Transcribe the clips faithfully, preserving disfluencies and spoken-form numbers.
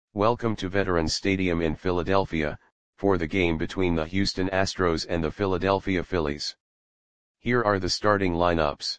Welcome to Veterans Stadium in Philadelphia, for the game between the Houston Astros and the Philadelphia Phillies. Here are the starting lineups.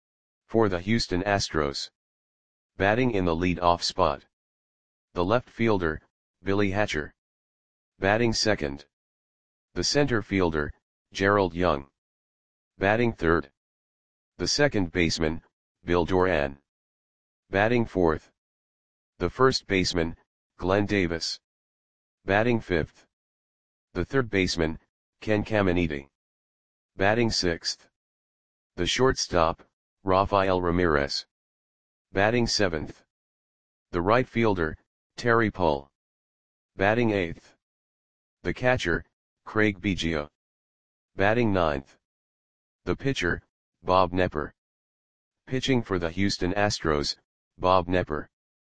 For the Houston Astros. Batting in the lead-off spot. The left fielder, Billy Hatcher. Batting second. The center fielder, Gerald Young. Batting third. The second baseman, Bill Doran. Batting fourth. The first baseman, Glenn Davis. Batting fifth. The third baseman, Ken Caminiti. Batting sixth. The shortstop, Rafael Ramirez. Batting seventh. The right fielder, Terry Pull. Batting eighth. The catcher, Craig Biggio. Batting ninth. The pitcher, Bob Knepper. Pitching for the Houston Astros, Bob Knepper.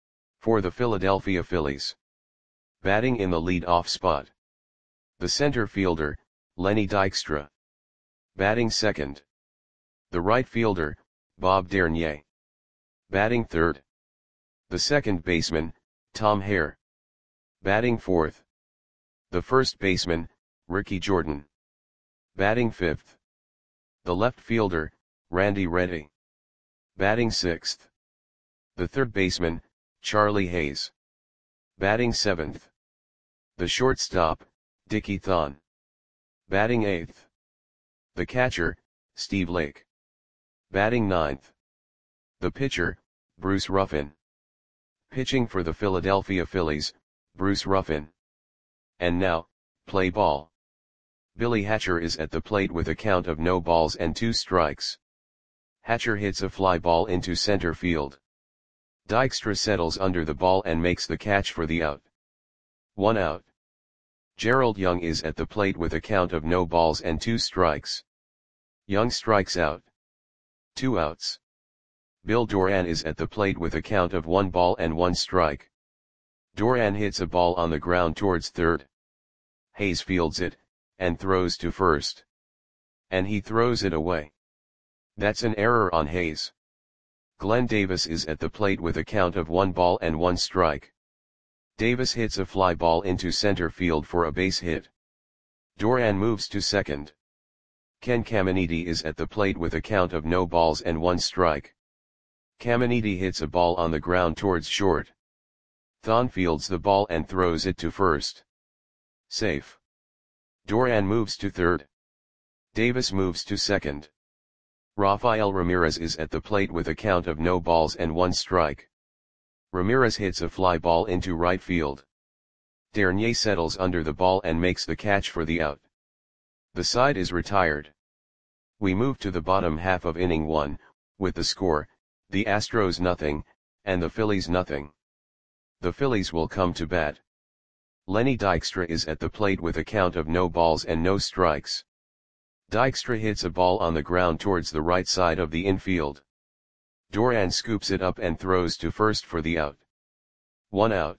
For the Philadelphia Phillies. Batting in the lead-off spot. The center fielder, Lenny Dykstra. Batting second. The right fielder, Bob Dernier. Batting third. The second baseman, Tom Hare. Batting fourth. The first baseman, Ricky Jordan. Batting fifth. The left fielder, Randy Reddy. Batting sixth. The third baseman, Charlie Hayes. Batting seventh. The shortstop, Dickie Thon. Batting eighth. The catcher, Steve Lake. Batting ninth. The pitcher, Bruce Ruffin. Pitching for the Philadelphia Phillies, Bruce Ruffin. And now, play ball. Billy Hatcher is at the plate with a count of no balls and two strikes. Hatcher hits a fly ball into center field. Dykstra settles under the ball and makes the catch for the out. One out. Gerald Young is at the plate with a count of no balls and two strikes. Young strikes out. Two outs. Bill Doran is at the plate with a count of one ball and one strike. Doran hits a ball on the ground towards third. Hayes fields it, and throws to first. And he throws it away. That's an error on Hayes. Glenn Davis is at the plate with a count of one ball and one strike. Davis hits a fly ball into center field for a base hit. Doran moves to second. Ken Caminiti is at the plate with a count of no balls and one strike. Caminiti hits a ball on the ground towards short. Thon fields the ball and throws it to first. Safe. Doran moves to third. Davis moves to second. Rafael Ramirez is at the plate with a count of no balls and one strike. Ramirez hits a fly ball into right field. Dernier settles under the ball and makes the catch for the out. The side is retired. We move to the bottom half of inning one, with the score, the Astros nothing, and the Phillies nothing. The Phillies will come to bat. Lenny Dykstra is at the plate with a count of no balls and no strikes. Dykstra hits a ball on the ground towards the right side of the infield. Doran scoops it up and throws to first for the out. One out.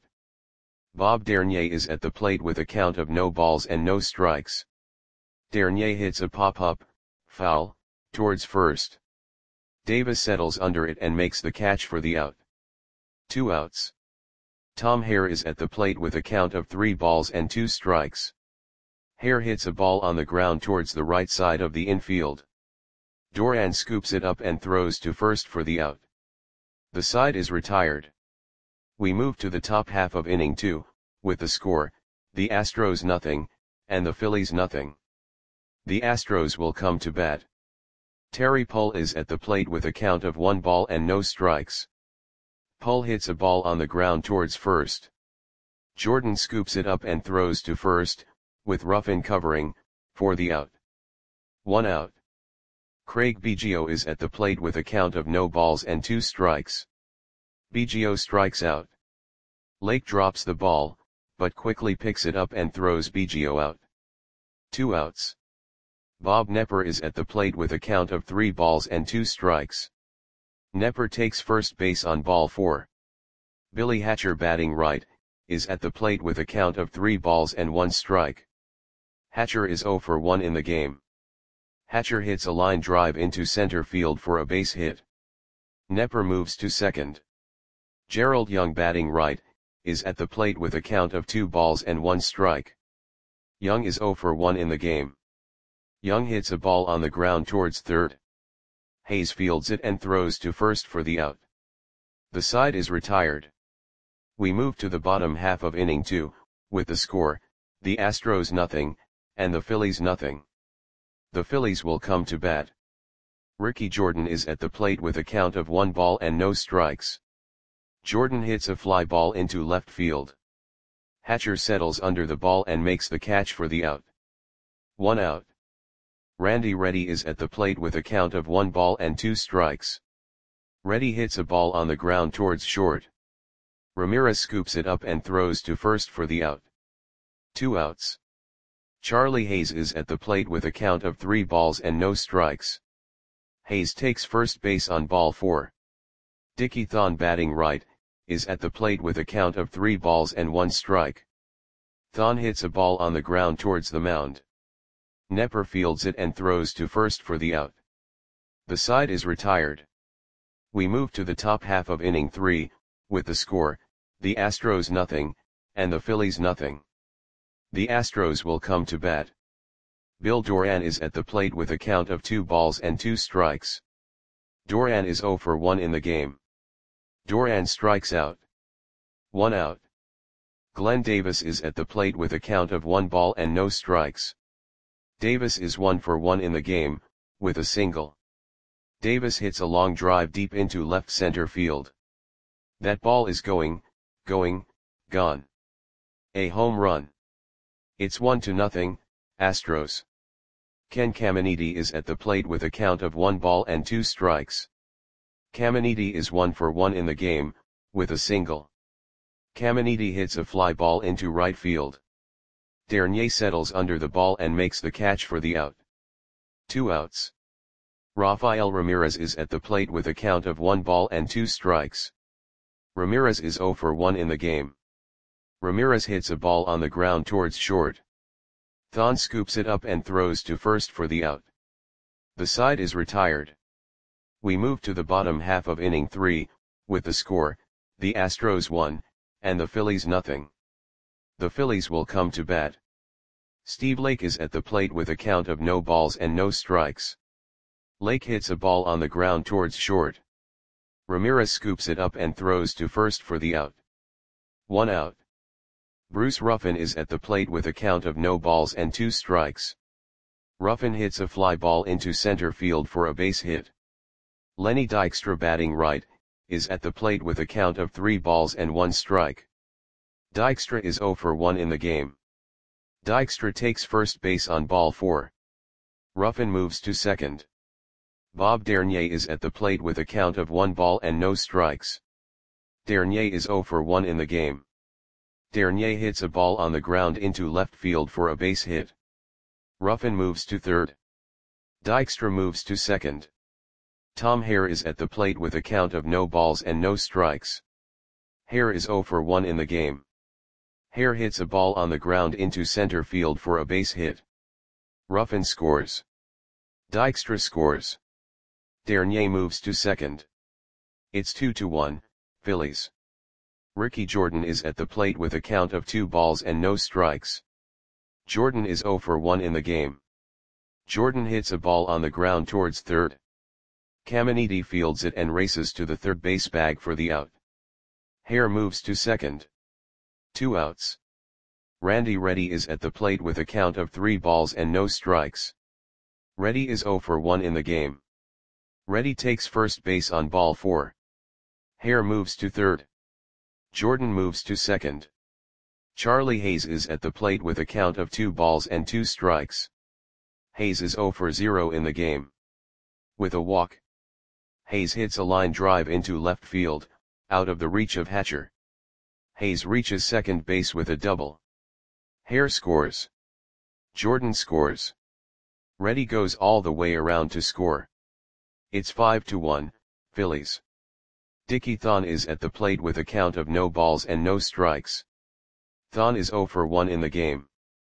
Bob Dernier is at the plate with a count of no balls and no strikes. Dernier hits a pop-up, foul, towards first. Davis settles under it and makes the catch for the out. Two outs. Tom Hare is at the plate with a count of three balls and two strikes. Hare hits a ball on the ground towards the right side of the infield. Doran scoops it up and throws to first for the out. The side is retired. We move to the top half of inning two, with the score, the Astros nothing, and the Phillies nothing. The Astros will come to bat. Terry Pull is at the plate with a count of one ball and no strikes. Pull hits a ball on the ground towards first. Jordan scoops it up and throws to first, with Ruffin covering, for the out. One out. Craig Biggio is at the plate with a count of no balls and two strikes. Biggio strikes out. Lake drops the ball, but quickly picks it up and throws Biggio out. Two outs. Bob Knepper is at the plate with a count of three balls and two strikes. Knepper takes first base on ball four. Billy Hatcher, batting right, is at the plate with a count of three balls and one strike. Hatcher is zero for one in the game. Hatcher hits a line drive into center field for a base hit. Knepper moves to second. Gerald Young, batting right, is at the plate with a count of two balls and one strike. Young is zero for one in the game. Young hits a ball on the ground towards third. Hayes fields it and throws to first for the out. The side is retired. We move to the bottom half of inning two, with the score, the Astros nothing, and the Phillies nothing. The Phillies will come to bat. Ricky Jordan is at the plate with a count of one ball and no strikes. Jordan hits a fly ball into left field. Hatcher settles under the ball and makes the catch for the out. One out. Randy Reddy is at the plate with a count of one ball and two strikes. Reddy hits a ball on the ground towards short. Ramirez scoops it up and throws to first for the out. Two outs. Charlie Hayes is at the plate with a count of three balls and no strikes. Hayes takes first base on ball four. Dickie Thon, batting right, is at the plate with a count of three balls and one strike. Thon hits a ball on the ground towards the mound. Nepper fields it and throws to first for the out. The side is retired. We move to the top half of inning three, with the score, the Astros nothing, and the Phillies nothing. The Astros will come to bat. Bill Doran is at the plate with a count of two balls and two strikes. Doran is zero for one in the game. Doran strikes out. One out. Glenn Davis is at the plate with a count of one ball and no strikes. Davis is one for one in the game, with a single. Davis hits a long drive deep into left center field. That ball is going, going, gone. A home run. It's one to nothing, Astros. Ken Caminiti is at the plate with a count of one ball and two strikes. Caminiti is one for one in the game, with a single. Caminiti hits a fly ball into right field. Dernier settles under the ball and makes the catch for the out. Two outs. Rafael Ramirez is at the plate with a count of one ball and two strikes. Ramirez is zero for one in the game. Ramirez hits a ball on the ground towards short. Thon scoops it up and throws to first for the out. The side is retired. We move to the bottom half of inning three, with the score, the Astros one, and the Phillies nothing. The Phillies will come to bat. Steve Lake is at the plate with a count of no balls and no strikes. Lake hits a ball on the ground towards short. Ramirez scoops it up and throws to first for the out. One out. Bruce Ruffin is at the plate with a count of no balls and two strikes. Ruffin hits a fly ball into center field for a base hit. Lenny Dykstra, batting right, is at the plate with a count of three balls and one strike. Dykstra is zero for one in the game. Dykstra takes first base on ball four. Ruffin moves to second. Bob Dernier is at the plate with a count of one ball and no strikes. Dernier is zero for one in the game. Dernier hits a ball on the ground into left field for a base hit. Ruffin moves to third. Dykstra moves to second. Tom Hare is at the plate with a count of no balls and no strikes. Hare is zero for one in the game. Hare hits a ball on the ground into center field for a base hit. Ruffin scores. Dykstra scores. Dernier moves to second. It's two to one, Phillies. Ricky Jordan is at the plate with a count of two balls and no strikes. Jordan is zero for one in the game. Jordan hits a ball on the ground towards third. Caminiti fields it and races to the third base bag for the out. Hare moves to second. Two outs. Randy Reddy is at the plate with a count of three balls and no strikes. Reddy is zero for one in the game. Reddy takes first base on ball four. Hare moves to third. Jordan moves to second. Charlie Hayes is at the plate with a count of two balls and two strikes. Hayes is zero for zero in the game. With a walk. Hayes hits a line drive into left field, out of the reach of Hatcher. Hayes reaches second base with a double. Hare scores. Jordan scores. Reddy goes all the way around to score. It's five to one, Phillies. Dickie Thon is at the plate with a count of no balls and no strikes. Thon is zero for one in the game.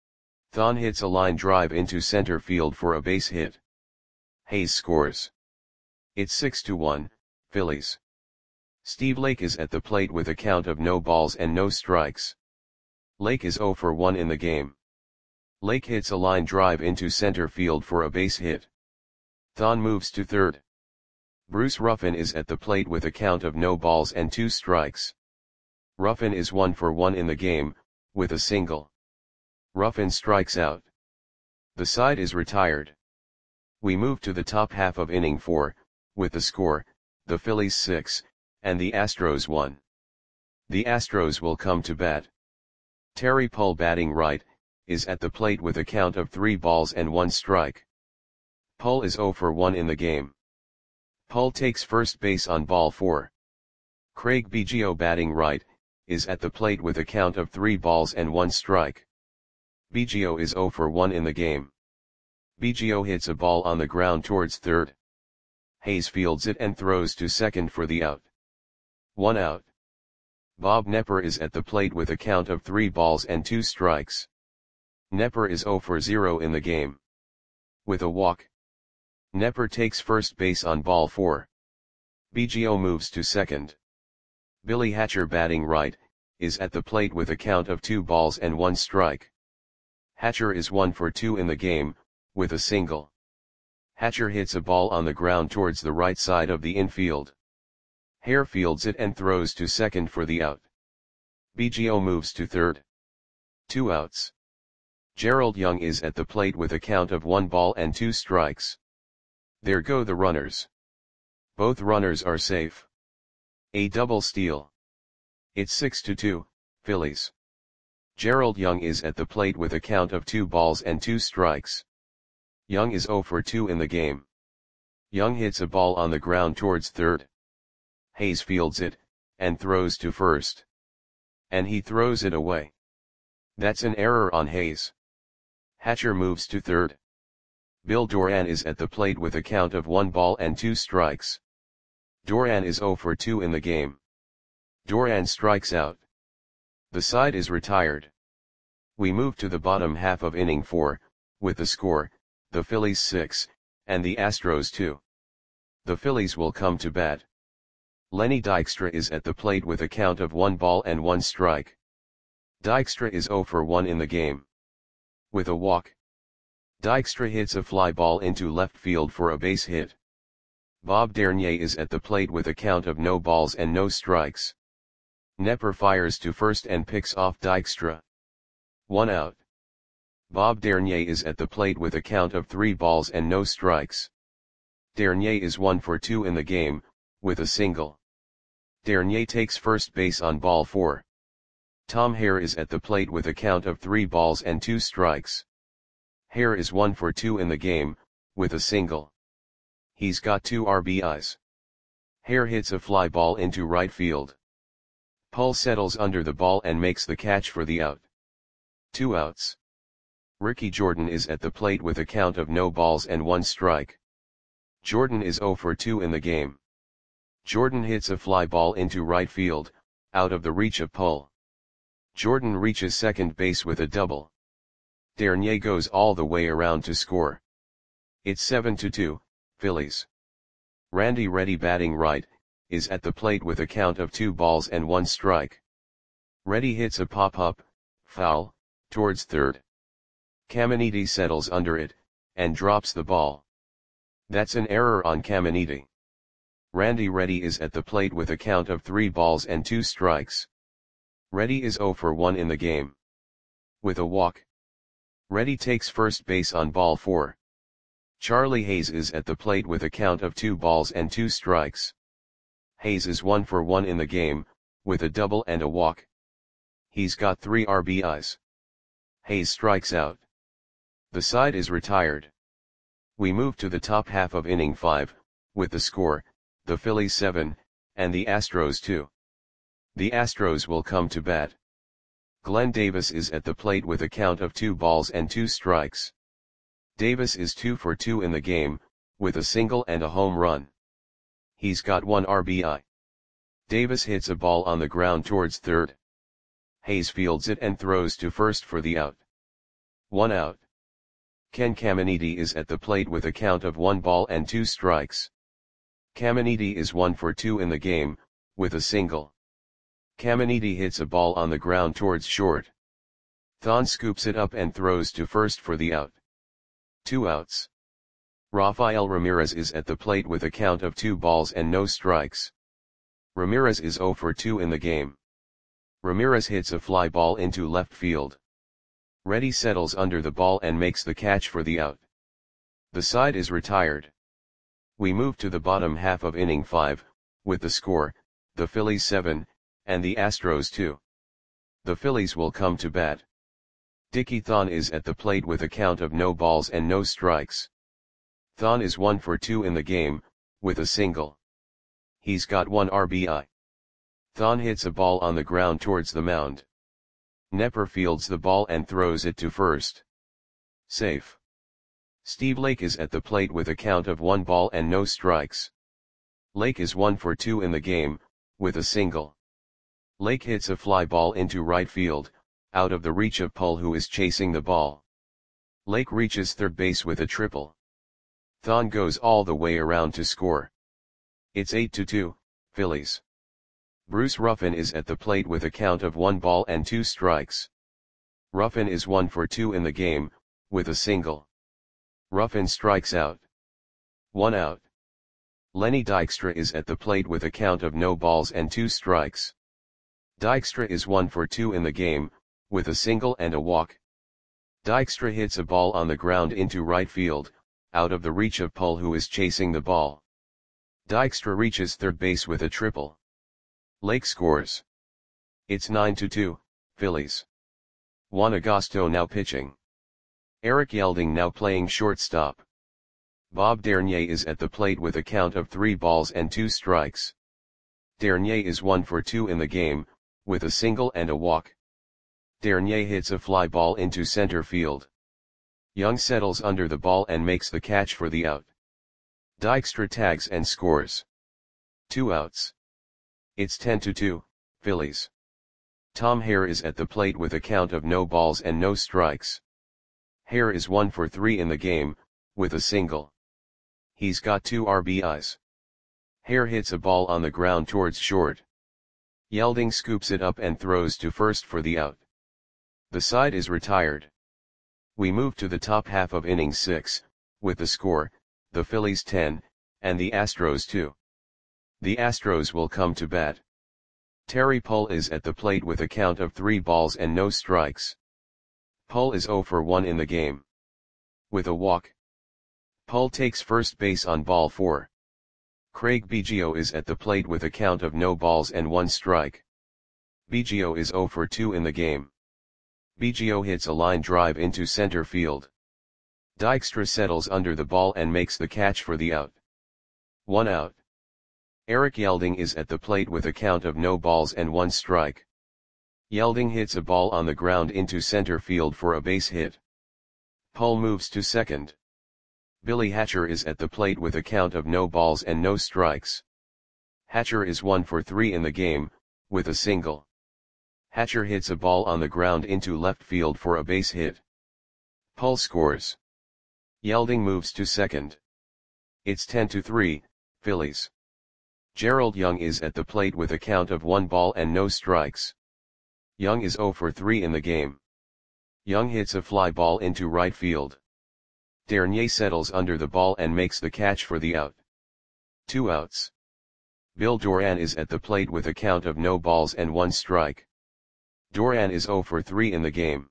Thon hits a line drive into center field for a base hit. Hayes scores. It's six to one, Phillies. Steve Lake is at the plate with a count of no balls and no strikes. Lake is zero for one in the game. Lake hits a line drive into center field for a base hit. Thon moves to third. Bruce Ruffin is at the plate with a count of no balls and two strikes. Ruffin is one for one in the game, with a single. Ruffin strikes out. The side is retired. We move to the top half of inning four, with the score, the Phillies six, and the Astros one. The Astros will come to bat. Terry Pull, batting right, is at the plate with a count of three balls and one strike. Pull is zero for one in the game. Pull takes first base on ball four. Craig Biggio, batting right, is at the plate with a count of three balls and one strike. Biggio is zero for one in the game. Biggio hits a ball on the ground towards third. Hayes fields it and throws to second for the out. One out. Bob Knepper is at the plate with a count of three balls and two strikes. Knepper is zero for zero in the game. With a walk. Knepper takes first base on ball four. Biggio moves to second. Billy Hatcher, batting right, is at the plate with a count of two balls and one strike. Hatcher is one for two in the game, with a single. Hatcher hits a ball on the ground towards the right side of the infield. Hare fields it and throws to second for the out. Biggio moves to third. Two outs. Gerald Young is at the plate with a count of one ball and two strikes. There go the runners. Both runners are safe. A double steal. It's six to two, Phillies. Gerald Young is at the plate with a count of two balls and two strikes. Young is zero for two in the game. Young hits a ball on the ground towards third. Hayes fields it, and throws to first. And he throws it away. That's an error on Hayes. Hatcher moves to third. Bill Doran is at the plate with a count of one ball and two strikes. Doran is zero for two in the game. Doran strikes out. The side is retired. We move to the bottom half of inning four, with the score, the Phillies six, and the Astros two. The Phillies will come to bat. Lenny Dykstra is at the plate with a count of one ball and one strike. Dykstra is zero for one in the game. With a walk. Dykstra hits a fly ball into left field for a base hit. Bob Dernier is at the plate with a count of no balls and no strikes. Knepper fires to first and picks off Dykstra. One out. Bob Dernier is at the plate with a count of three balls and no strikes. Dernier is one for two in the game, with a single. Dernier takes first base on ball four. Tom Hare is at the plate with a count of three balls and two strikes. Hare is one for two in the game, with a single. He's got two R B Is. Hare hits a fly ball into right field. Pull settles under the ball and makes the catch for the out. Two outs. Ricky Jordan is at the plate with a count of no balls and one strike. Jordan is zero for two in the game. Jordan hits a fly ball into right field, out of the reach of Pull. Jordan reaches second base with a double. Dernier goes all the way around to score. It's seven to two, Phillies. Randy Reddy, batting right, is at the plate with a count of two balls and one strike. Reddy hits a pop-up, foul, towards third. Caminiti settles under it, and drops the ball. That's an error on Caminiti. Randy Reddy is at the plate with a count of three balls and two strikes. Reddy is zero for one in the game. With a walk. Reddy takes first base on ball four. Charlie Hayes is at the plate with a count of two balls and two strikes. Hayes is one for one in the game, with a double and a walk. He's got three R B Is. Hayes strikes out. The side is retired. We move to the top half of inning five, with the score, the Phillies seven, and the Astros two. The Astros will come to bat. Glenn Davis is at the plate with a count of two balls and two strikes. Davis is two for two in the game, with a single and a home run. He's got one R B I. Davis hits a ball on the ground towards third. Hayes fields it and throws to first for the out. One out. Ken Caminiti is at the plate with a count of one ball and two strikes. Caminiti is one for two in the game, with a single. Caminiti hits a ball on the ground towards short. Thon scoops it up and throws to first for the out. Two outs. Rafael Ramirez is at the plate with a count of two balls and no strikes. Ramirez is zero for two in the game. Ramirez hits a fly ball into left field. Reddy settles under the ball and makes the catch for the out. The side is retired. We move to the bottom half of inning five, with the score, the Phillies seven, and the Astros two. The Phillies will come to bat. Dickie Thon is at the plate with a count of no balls and no strikes. Thon is one for two in the game, with a single. He's got one R B I. Thon hits a ball on the ground towards the mound. Nepper fields the ball and throws it to first. Safe. Steve Lake is at the plate with a count of one ball and no strikes. Lake is one for two in the game, with a single. Lake hits a fly ball into right field, out of the reach of Pull, who is chasing the ball. Lake reaches third base with a triple. Thon goes all the way around to score. It's eight to two, Phillies. Bruce Ruffin is at the plate with a count of one ball and two strikes. Ruffin is one for two in the game, with a single. Ruffin strikes out. One out. Lenny Dykstra is at the plate with a count of no balls and two strikes. Dykstra is one for two in the game, with a single and a walk. Dykstra hits a ball on the ground into right field, out of the reach of Pull, who is chasing the ball. Dykstra reaches third base with a triple. Lake scores. It's nine to two, Phillies. Juan Agosto now pitching. Eric Yelding now playing shortstop. Bob Dernier is at the plate with a count of three balls and two strikes. Dernier is one for two in the game, with a single and a walk. Dernier hits a fly ball into center field. Young settles under the ball and makes the catch for the out. Dykstra tags and scores. Two outs. It's ten to two, Phillies. Tom Hare is at the plate with a count of no balls and no strikes. Hare is one for three in the game, with a single. He's got two R B Is. Hare hits a ball on the ground towards short. Yelding scoops it up and throws to first for the out. The side is retired. We move to the top half of inning six, with the score, the Phillies ten, and the Astros two. The Astros will come to bat. Terry Pull is at the plate with a count of three balls and no strikes. Pull is zero for one in the game. With a walk. Pull takes first base on ball four. Craig Biggio is at the plate with a count of no balls and one strike. Biggio is zero for two in the game. Biggio hits a line drive into center field. Dykstra settles under the ball and makes the catch for the out. One out. Eric Yelding is at the plate with a count of no balls and one strike. Yelding hits a ball on the ground into center field for a base hit. Pull moves to second. Billy Hatcher is at the plate with a count of no balls and no strikes. Hatcher is one for three in the game, with a single. Hatcher hits a ball on the ground into left field for a base hit. Pull scores. Yelding moves to second. It's ten to three, Phillies. Gerald Young is at the plate with a count of one ball and no strikes. Young is zero for three in the game. Young hits a fly ball into right field. Dernier settles under the ball and makes the catch for the out. Two outs. Bill Doran is at the plate with a count of no balls and one strike. Doran is zero for three in the game.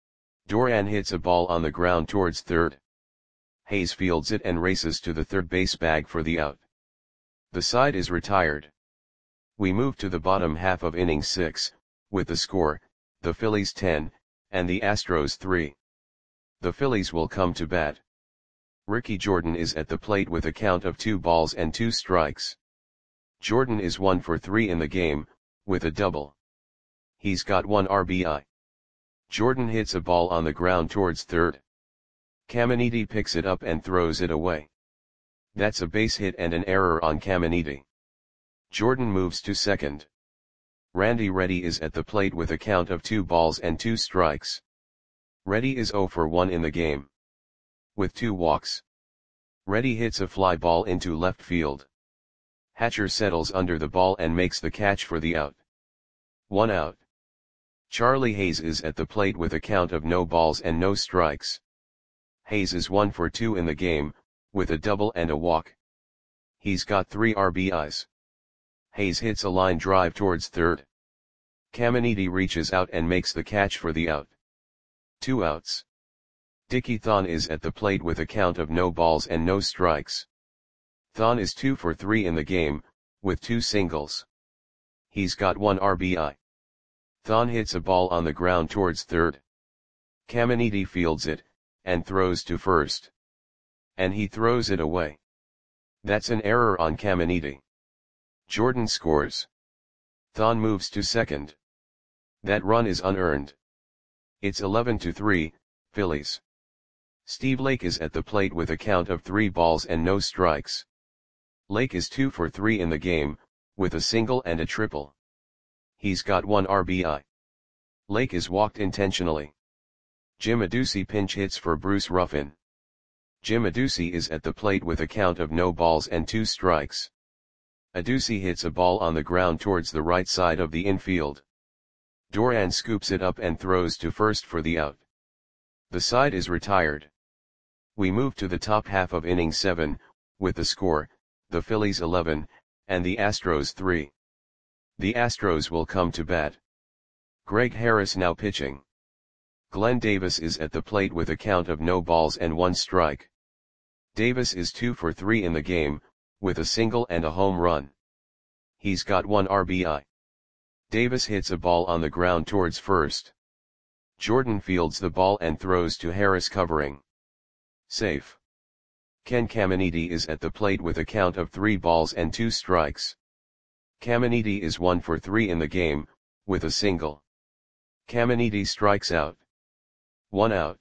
Doran hits a ball on the ground towards third. Hayes fields it and races to the third base bag for the out. The side is retired. We move to the bottom half of inning six, with the score, the Phillies ten, and the Astros three. The Phillies will come to bat. Ricky Jordan is at the plate with a count of two balls and two strikes. Jordan is one for three in the game, with a double. He's got one R B I. Jordan hits a ball on the ground towards third. Caminiti picks it up and throws it away. That's a base hit and an error on Caminiti. Jordan moves to second. Randy Reddy is at the plate with a count of two balls and two strikes. Reddy is zero for one in the game. With two walks. Reddy hits a fly ball into left field. Hatcher settles under the ball and makes the catch for the out. One out. Charlie Hayes is at the plate with a count of no balls and no strikes. Hayes is one for two in the game, with a double and a walk. He's got three R B Is. Hayes hits a line drive towards third. Caminiti reaches out and makes the catch for the out. Two outs. Dickie Thon is at the plate with a count of no balls and no strikes. Thon is two for three in the game, with two singles. He's got one R B I. Thon hits a ball on the ground towards third. Caminiti fields it, and throws to first. And he throws it away. That's an error on Caminiti. Jordan scores. Thon moves to second. That run is unearned. It's eleven to three, Phillies. Steve Lake is at the plate with a count of three balls and no strikes. Lake is two for three in the game, with a single and a triple. He's got one R B I. Lake is walked intentionally. Jim Adduci pinch hits for Bruce Ruffin. Jim Adduci is at the plate with a count of no balls and two strikes. Adduci hits a ball on the ground towards the right side of the infield. Doran scoops it up and throws to first for the out. The side is retired. We move to the top half of inning seven, with the score, the Phillies eleven, and the Astros three. The Astros will come to bat. Greg Harris now pitching. Glenn Davis is at the plate with a count of no balls and one strike. Davis is two for three in the game, with a single and a home run. He's got one R B I. Davis hits a ball on the ground towards first. Jordan fields the ball and throws to Harris covering. Safe. Ken Caminiti is at the plate with a count of three balls and two strikes. Caminiti is one for three in the game, with a single. Caminiti strikes out. One out.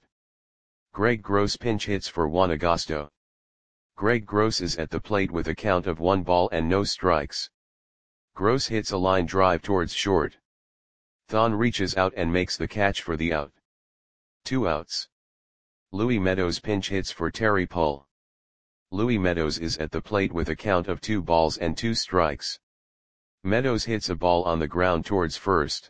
Greg Gross pinch hits for Juan Agosto. Greg Gross is at the plate with a count of one ball and no strikes. Gross hits a line drive towards short. Thon reaches out and makes the catch for the out. Two outs. Louis Meadows pinch hits for Terry Pull. Louis Meadows is at the plate with a count of two balls and two strikes. Meadows hits a ball on the ground towards first.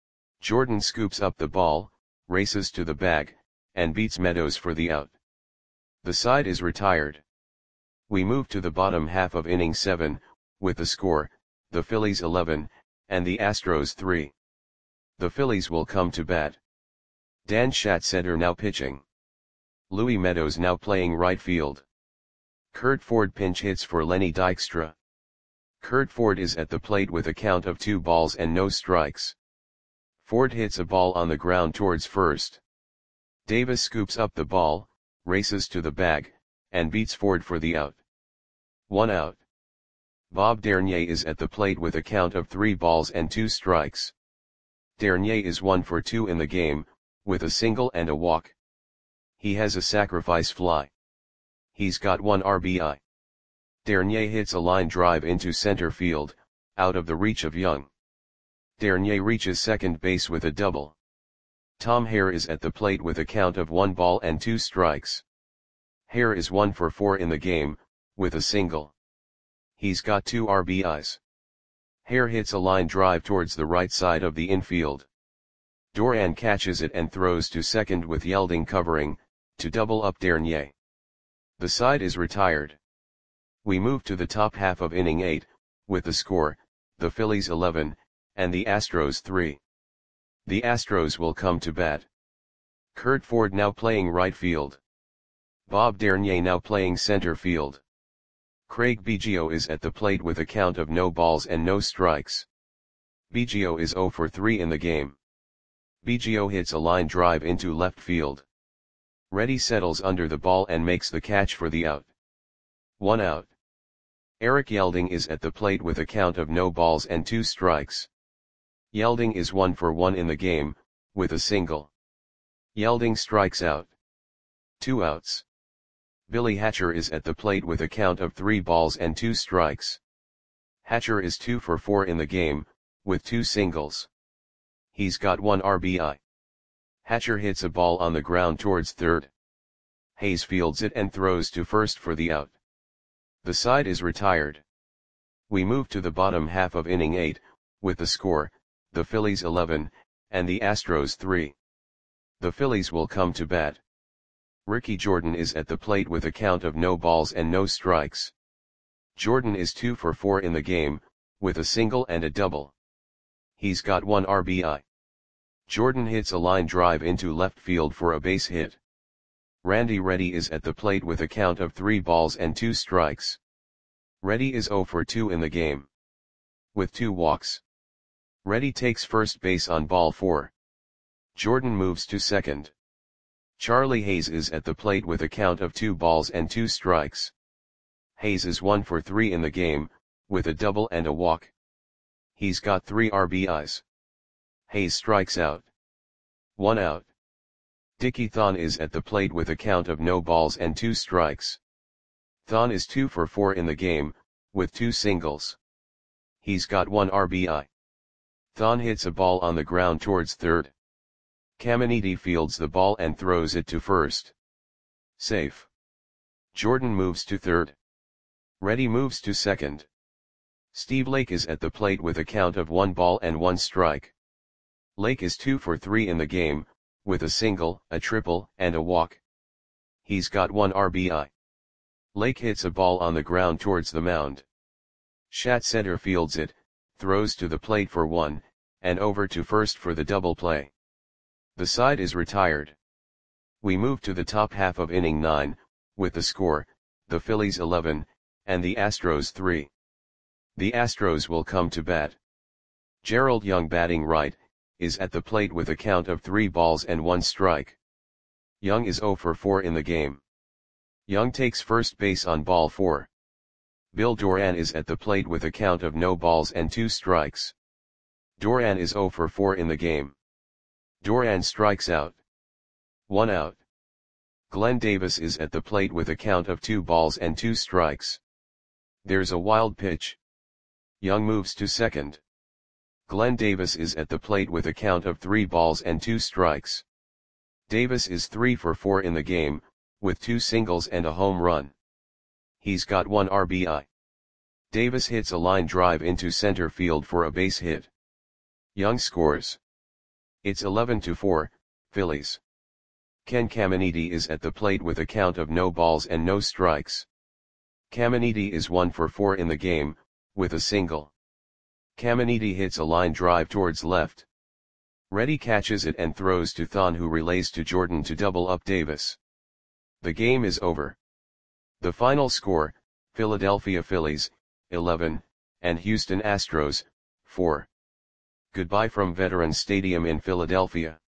Jordan scoops up the ball, races to the bag, and beats Meadows for the out. The side is retired. We move to the bottom half of inning seven, with the score, the Phillies eleven, and the Astros three. The Phillies will come to bat. Dan Schatzeder now pitching. Louis Meadows now playing right field. Kurt Ford pinch hits for Lenny Dykstra. Kurt Ford is at the plate with a count of two balls and no strikes. Ford hits a ball on the ground towards first. Davis scoops up the ball, races to the bag, and beats Ford for the out. One out. Bob Dernier is at the plate with a count of three balls and two strikes. Dernier is one for two in the game, with a single and a walk. He has a sacrifice fly. He's got one R B I. Dernier hits a line drive into center field, out of the reach of Young. Dernier reaches second base with a double. Tom Hare is at the plate with a count of one ball and two strikes. Hare is one for four in the game, with a single. He's got two R B Is. Hare hits a line drive towards the right side of the infield. Doran catches it and throws to second with Yelding covering, to double up Dernier. The side is retired. We move to the top half of inning eight, with the score, the Phillies eleven, and the Astros three. The Astros will come to bat. Kurt Ford now playing right field. Bob Dernier now playing center field. Craig Biggio is at the plate with a count of no balls and no strikes. Biggio is zero for three in the game. Biggio hits a line drive into left field. Reddy settles under the ball and makes the catch for the out. One out. Eric Yelding is at the plate with a count of no balls and two strikes. Yelding is one for one in the game, with a single. Yelding strikes out. Two outs. Billy Hatcher is at the plate with a count of three balls and two strikes. Hatcher is two for four in the game, with two singles. He's got one R B I. Hatcher hits a ball on the ground towards third. Hayes fields it and throws to first for the out. The side is retired. We move to the bottom half of inning eight, with the score, the Phillies eleven, and the Astros three. The Phillies will come to bat. Ricky Jordan is at the plate with a count of no balls and no strikes. Jordan is two for four in the game, with a single and a double. He's got one R B I. Jordan hits a line drive into left field for a base hit. Randy Reddy is at the plate with a count of three balls and two strikes. Reddy is zero for two in the game, with two walks. Reddy takes first base on ball four. Jordan moves to second. Charlie Hayes is at the plate with a count of two balls and two strikes. Hayes is one for three in the game, with a double and a walk. He's got three R B Is. Hayes strikes out. One out. Dickie Thon is at the plate with a count of no balls and two strikes. Thon is two for four in the game, with two singles. He's got one R B I. Thon hits a ball on the ground towards third. Caminiti fields the ball and throws it to first. Safe. Jordan moves to third. Reddy moves to second. Steve Lake is at the plate with a count of one ball and one strike. Lake is two for three in the game, with a single, a triple, and a walk. He's got one R B I. Lake hits a ball on the ground towards the mound. Shat center fields it, throws to the plate for one, and over to first for the double play. The side is retired. We move to the top half of inning nine, with the score, the Phillies eleven, and the Astros three. The Astros will come to bat. Gerald Young, batting right, is at the plate with a count of three balls and one strike. Young is zero for four in the game. Young takes first base on ball four. Bill Doran is at the plate with a count of no balls and two strikes. Doran is zero for four in the game. Doran strikes out. One out. Glenn Davis is at the plate with a count of two balls and two strikes. There's a wild pitch. Young moves to second. Glenn Davis is at the plate with a count of three balls and two strikes. Davis is three for four in the game, with two singles and a home run. He's got one R B I. Davis hits a line drive into center field for a base hit. Young scores. It's eleven to four, Phillies. Ken Caminiti is at the plate with a count of no balls and no strikes. Caminiti is one for four in the game, with a single. Caminiti hits a line drive towards left. Reddy catches it and throws to Thon, who relays to Jordan to double up Davis. The game is over. The final score, Philadelphia Phillies, eleven, and Houston Astros, four. Goodbye from Veterans Stadium in Philadelphia.